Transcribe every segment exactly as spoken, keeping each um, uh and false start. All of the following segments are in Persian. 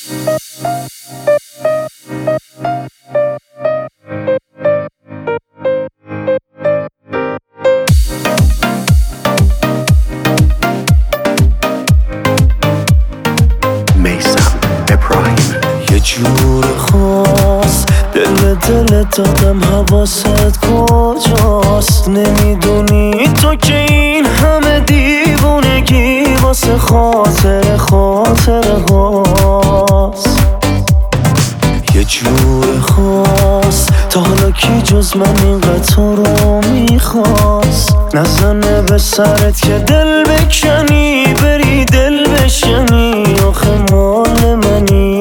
یه جور خاص دل دل دادم حواست کجاست نمیدونی تو که این همه دیوونگی واسه خاطر خاطر هاست یه جور خاص تا حالا کی جز من اینقدر تو رو میخواست نزنه به سرت که دل بکنی بری دل بشنی آخه مال منی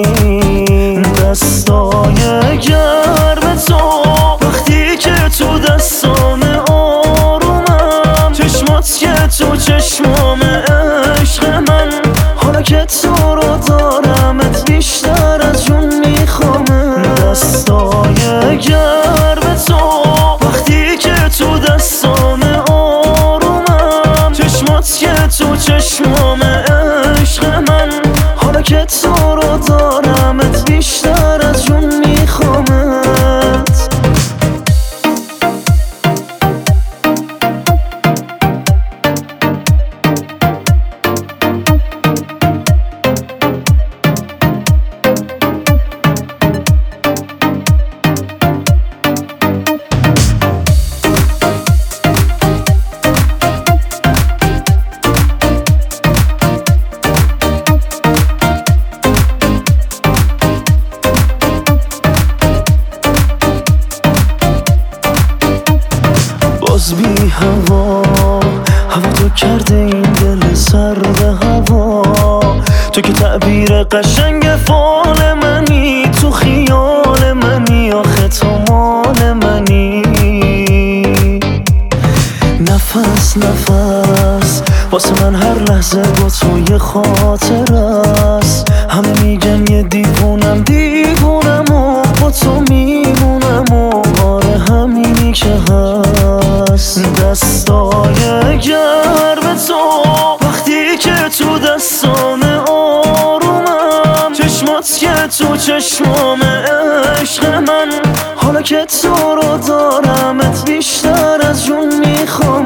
دستای گرم تو وقتی که تو دستام آرومم چشمات که تو چشمام عشق من حالا که تو رو دارمت بیشتر از جون میخوامه دستای گرم تو وقتی که تو دستام آرومم چشمات که تو چشمام عشق من حالا که تو رو دارمت بیشتر از جون میخوامت باز بی هوا هوا تو کرده این دل سرد هوا تو که تعبیر قشنگ فال منی تو خیال منی آخه تو مال منی نفس نفس واسه من هر لحظه با تو یه خاطر است همه میگن یه دیوونم دیوونم و با تو میمونم و آره همینی که هست دستای گرم تو وقتی که تو دستام آرومم چشمات که تو چشمام عشق من حالا که تو رو دارمت بیشتر از جون میخوام